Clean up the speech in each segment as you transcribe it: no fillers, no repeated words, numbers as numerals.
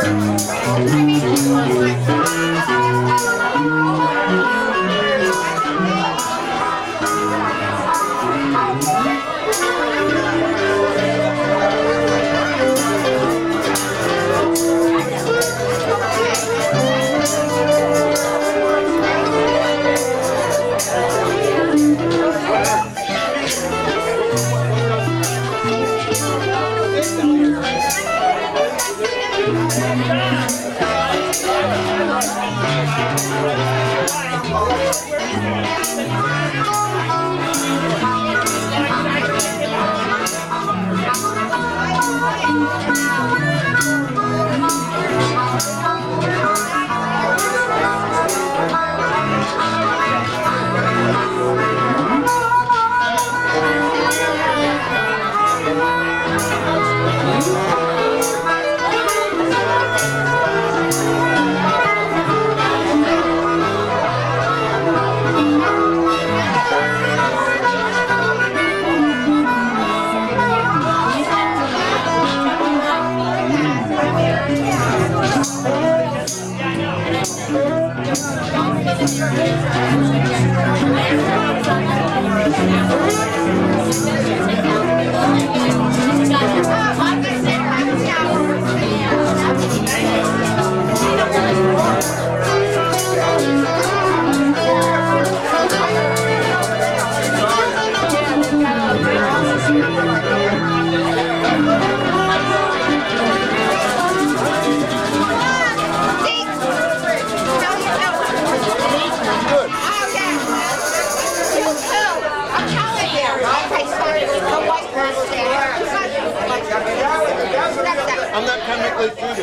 I'm not chemically treated.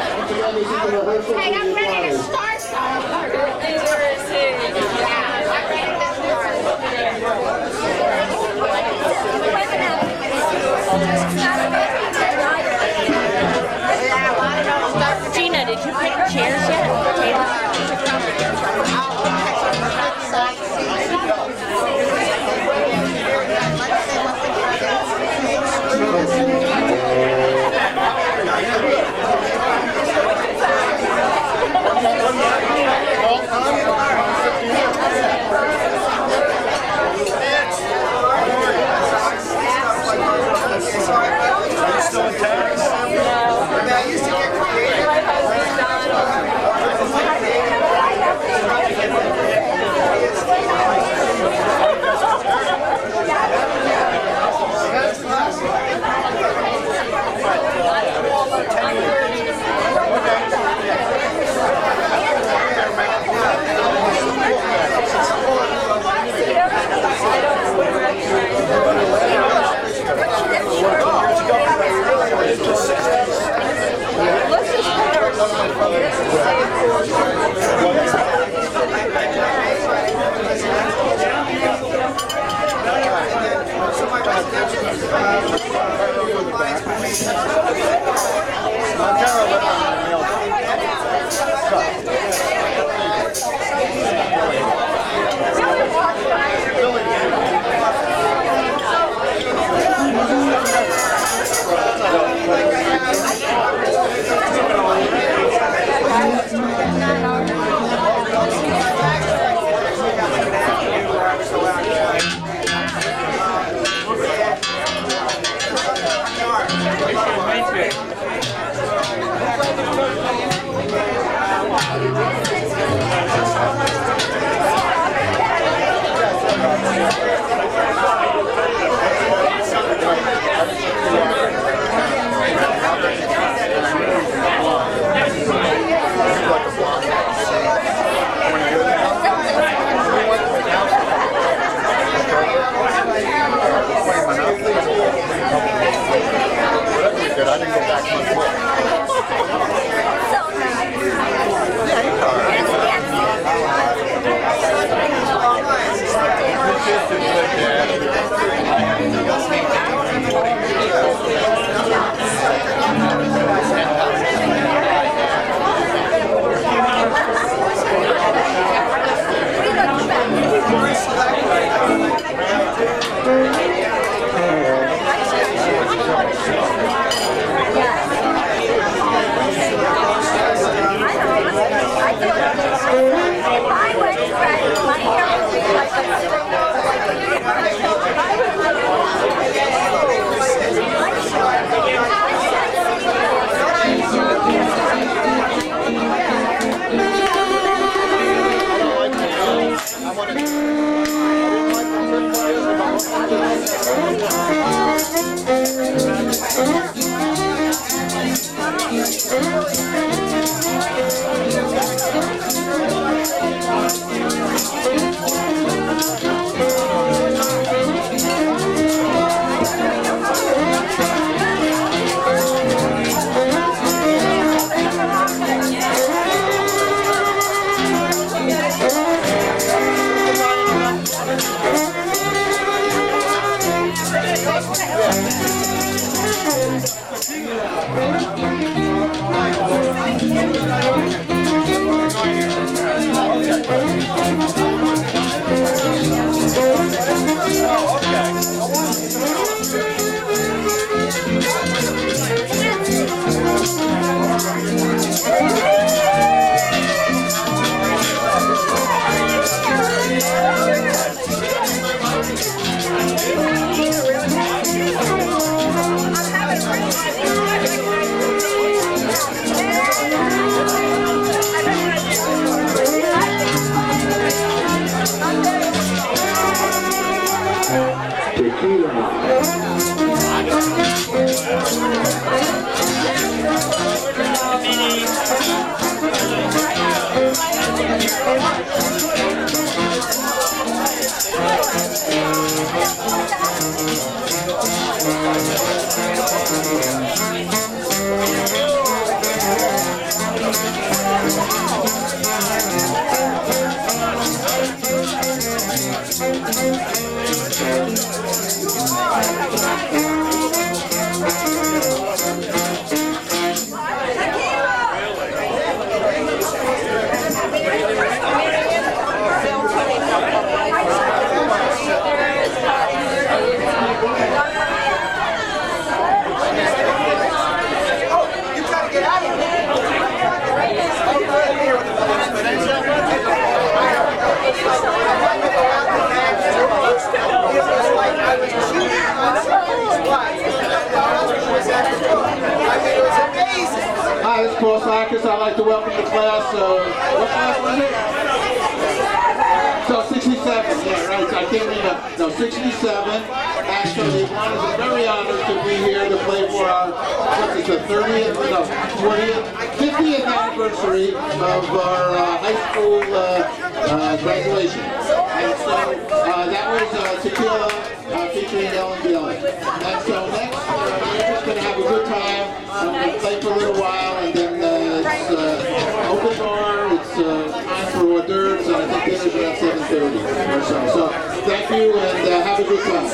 Hey, I'm ready to start. Yeah, I'm ready to start. Gina, did you pick chairs yet? Right Gladys Korsakis, I'd like to welcome the class. What class was it? So 67, yeah, right. So I can't remember. No, 67. And so the Iguanas are very honored to be here to play for our, what is the 30th, no, 20th, 50th anniversary of our high school graduation. And so that was Tequila featuring Ellen Gillen. And so next, we're just going to have a good time. We'll play for a little while, and then it's open bar. It's time for hors d'oeuvres, and I think dinner's around 7:30 or so. So thank you, and have a good time.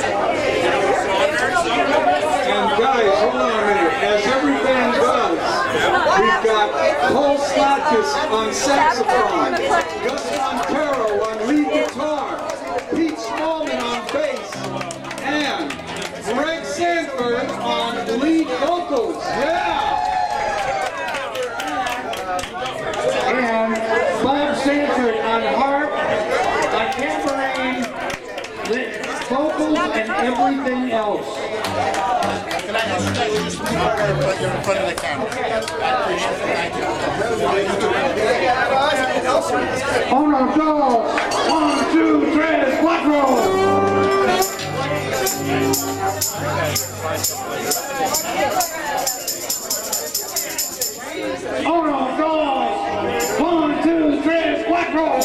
And guys, hold on a minute. As every band does, we've got Cole Slotkus on saxophone, Gus Montero on lead guitar, Pete Smallman on bass, and Greg Sandberg on lead vocals. Yeah! And Bob Sanford on harp, on tambourine, vocals, and everything else. Can I ask you guys just to put you're in front of the camera? I appreciate it. Thank you. On our doors, 1, 2, 3, 4. On our doors, 1, 2, 3, 4.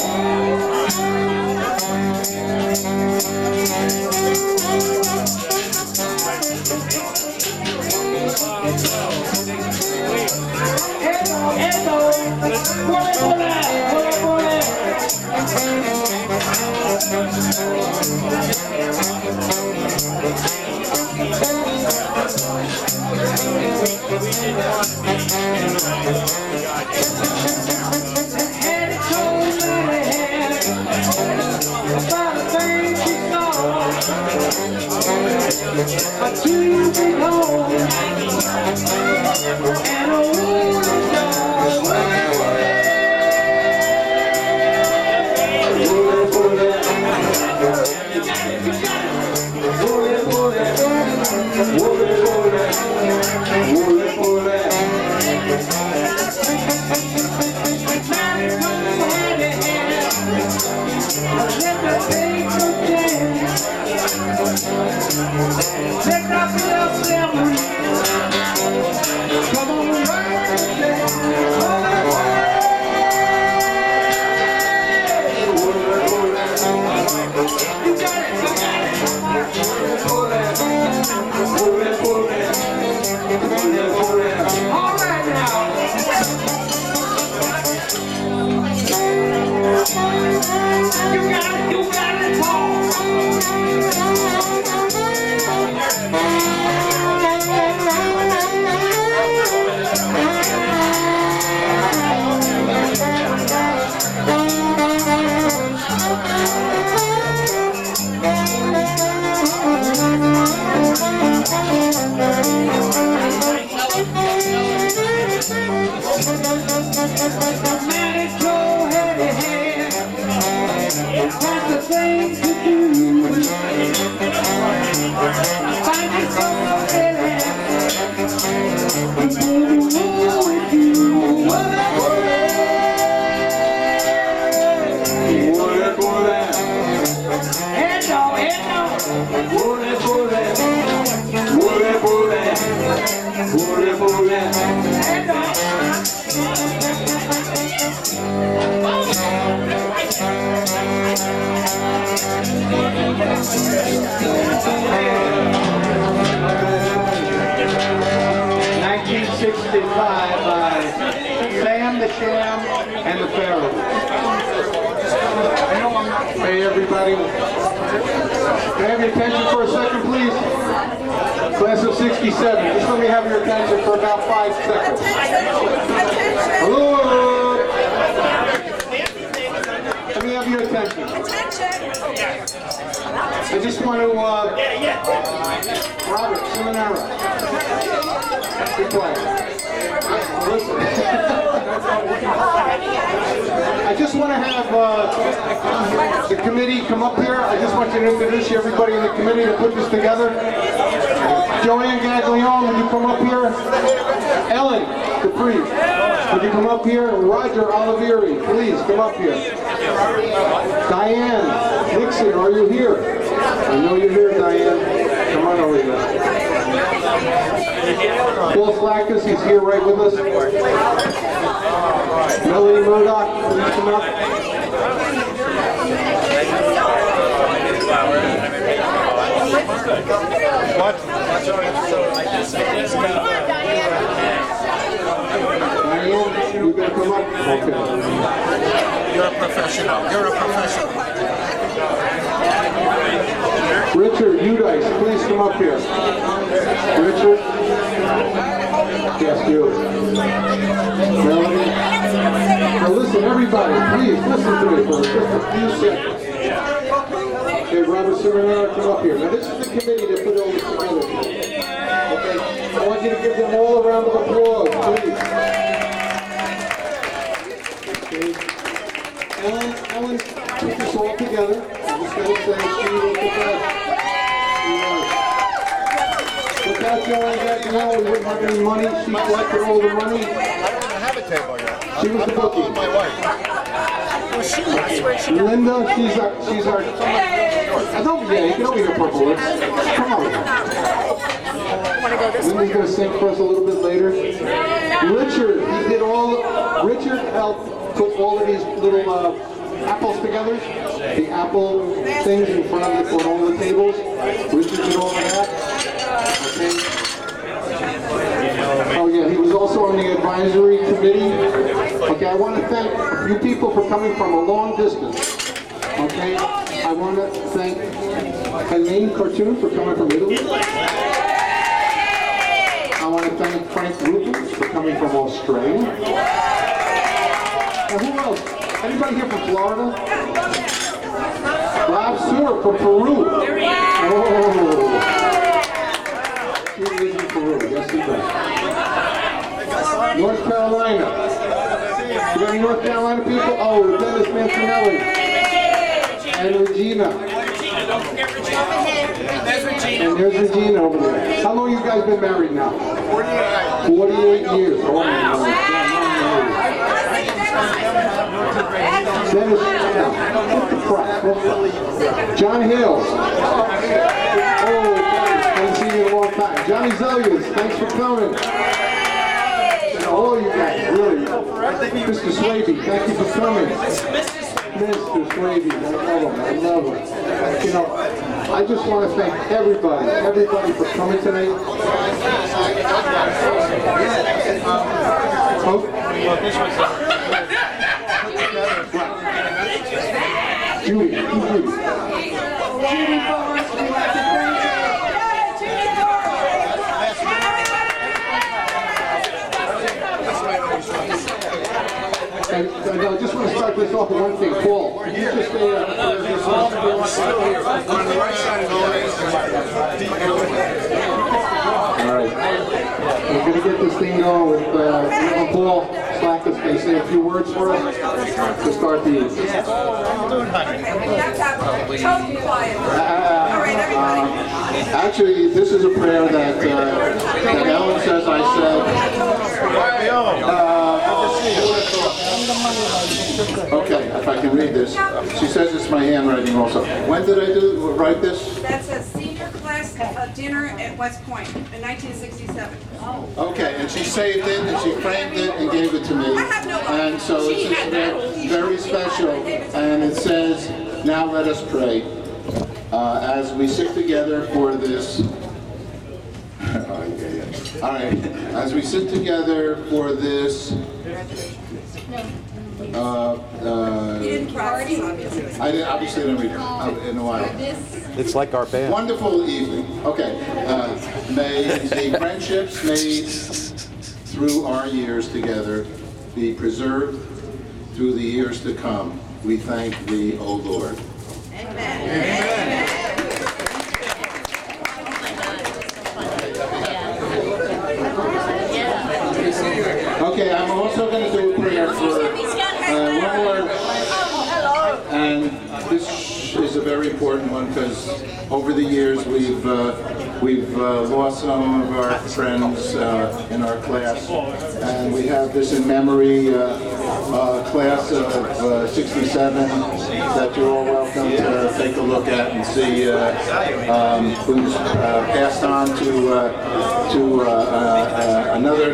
Hey everybody, can I have your attention for a second please? Class of 67, just let me have your attention for about 5 seconds. Hello! Let me have your attention. I just want to, Robert Seminara, be quiet. Listen. I just want to have the committee come up here. I just want you to introduce everybody in the committee to put this together. Joanne Gaglione, would you come up here? Ellen Capri, would you come up here? Roger Olivieri, please come up here. Diane Nixon, are you here? I know you're here, Diane. Come on over here. Paul Slackus, he's here right with us. Melanie Murdoch, please come up. What? Diane, you gonna come up? Okay. You're a professional. You're a professional. Richard Udice, please come up here. Richard? Yes, you. Melanie? Now listen, everybody, please listen to me for just a few seconds. Okay, Robert Seminara, come up here. Now this is the committee that put all this together. Okay, I want you to give them all a round of applause, please. Okay. Ellen put this all together. I'm just going to say she was the best. Without Joanne Gaglione, we wouldn't have any money. She collected all the money. I don't even have a table yet. She was the bookie. My wife. Linda, she's our. I don't, yeah, you can open your purple lips. Come on. Linda's going to sing for us a little bit later. Richard, he did all. Richard helped put all of these little apples together. The apple things in front of it on all the tables. Richard did all of that. Okay. Oh yeah, he was also on the advisory committee. Okay, I want to thank you people for coming from a long distance. Okay, I want to thank Helene Cartoon for coming from Italy. I want to thank Frank Rubin for coming from Australia. And who else? Anybody here from Florida? Rob Stewart from Peru. Oh. He lives in Peru, yes he does. North Carolina. You got any North Carolina people? Oh, Dennis Mancinelli. And Regina. And there's Regina over there. How long have you guys been married now? 48 years. Oh, my God. Dennis, what's the price? John Hales. Oh, haven't seen you in a long time. Johnny Zelius, thanks for coming. And all you guys, really. Mr. Swaby, thank you for coming. Mr. Swaby, I love him. You know, I just want to thank everybody for coming tonight. Oh. Judy, Judy. Judy Forrest, we'd like to thank you. And I just want to start this off with one thing. Paul, you just say on the right side of the all right. We're going to get this thing going with Paul Slackus. Can you say a few words for us to start the evening? Actually, this is a prayer that Ellen says I said. Okay, if I can read this. She says it's my handwriting also. When did I write this? That's a senior class dinner at West Point in 1967. Okay, and she saved it and she framed it and gave it to me. And so it's very special. And it says, now let us pray. As we sit together for this. All right, as we sit together for this. Obviously I didn't read it in a while. It's like our band. Wonderful evening. Okay. May the friendships made through our years together be preserved through the years to come. We thank thee, O Lord. Amen. Amen. Okay, I'm also going to do a prayer for one more And this is a very important one because over the years we've lost some of our friends in our class, and we have this in memory class of 67 that you're all welcome to take a look at and see who's passed on to another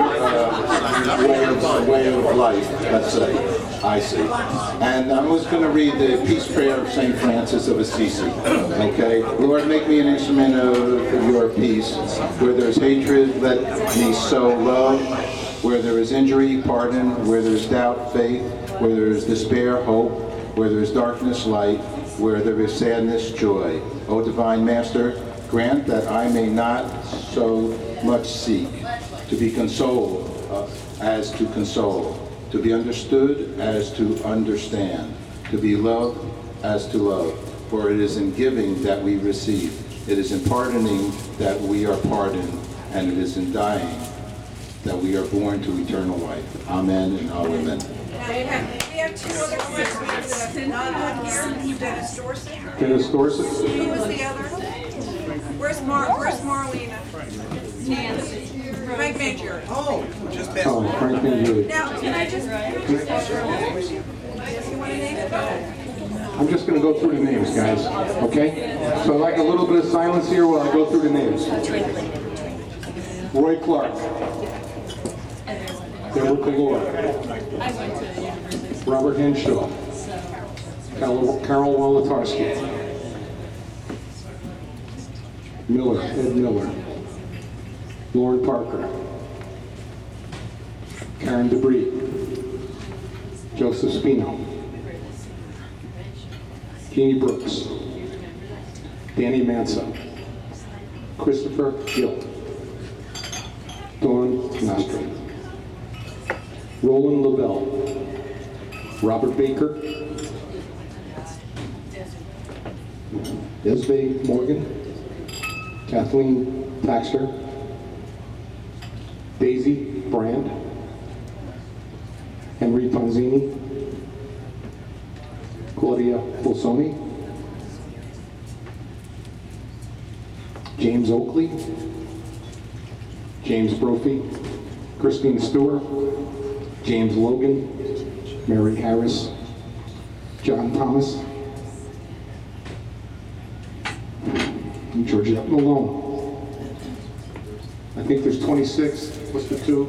way of life, let's say. I see. And I was going to read the peace prayer of St. Francis of Assisi. Okay? Lord, make me an instrument of your peace. Where there's hatred, let me sow love. Where there is injury, pardon. Where there's doubt, faith. Where there is despair, hope. Where there is darkness, light. Where there is sadness, joy. O Divine Master, grant that I may not so much seek to be consoled as to console, to be understood as to understand, to be loved as to love. For it is in giving that we receive. It is in pardoning that we are pardoned, and it is in dying that we are born to eternal life. Amen and amen. We have two other classmates that have not on here. Dennis Dorsey. Dennis Dorsey. Who was the other? Where's Marlena? Nancy. Frank Mangieri. Oh, Frank Mangieri. Now, can I just? Does he want to name it? I'm just going to go through the names, guys, okay? So I'd like a little bit of silence here while I go through the names. Roy Clark. Deborah Kalor. Robert Henshaw. Carol Wolotarski. Miller, Ed Miller. Lauren Parker. Karen DeBree. Joseph Spino. Jeannie Brooks. Danny Mansa. Christopher Gill. Dawn Nostra. Roland Lavelle. Robert Baker. Desvey Morgan. Kathleen Taxter. Daisy Brand. Henry Ponzini. Claudia Bolsoni. James Oakley. James Brophy. Christine Stewart. James Logan. Mary Harris. John Thomas. And Georgette Malone. I think there's 26. What's the two?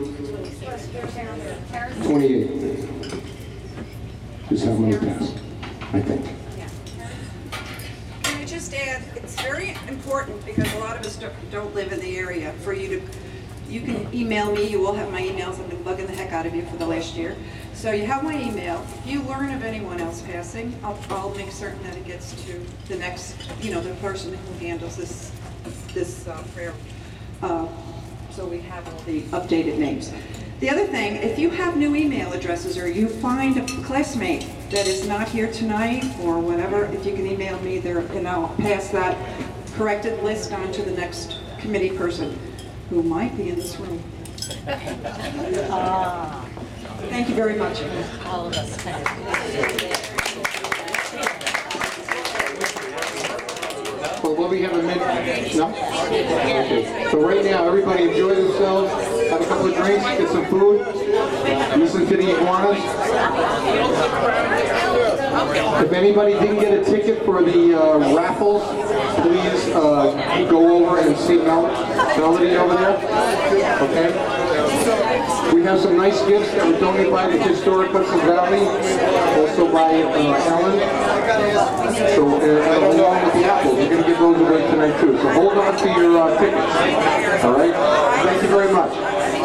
28. Is how many passed, I think. Can I just add, it's very important because a lot of us don't live in the area. For you to, you can email me. You will have my emails. I've been bugging the heck out of you for the last year. So you have my email. If you learn of anyone else passing, I'll make certain that it gets to the next, the person who handles this prayer. So we have all the updated names. The other thing, if you have new email addresses or you find a classmate that is not here tonight or whatever, if you can email me there, and I'll pass that corrected list on to the next committee person who might be in this room. Thank you very much. All of us. Well, will we have a minute? No? Okay. So right now, everybody enjoy themselves, have a couple of drinks, get some food, listen to the iguanas. If anybody didn't get a ticket for the raffles, please go over and see Melody over there. Okay? We have some nice gifts that were donated by the Historic Hudson Valley, also by Ellen. So along with the apples, we're going to give those away tonight too. So hold on to your tickets. All right? Thank you very much.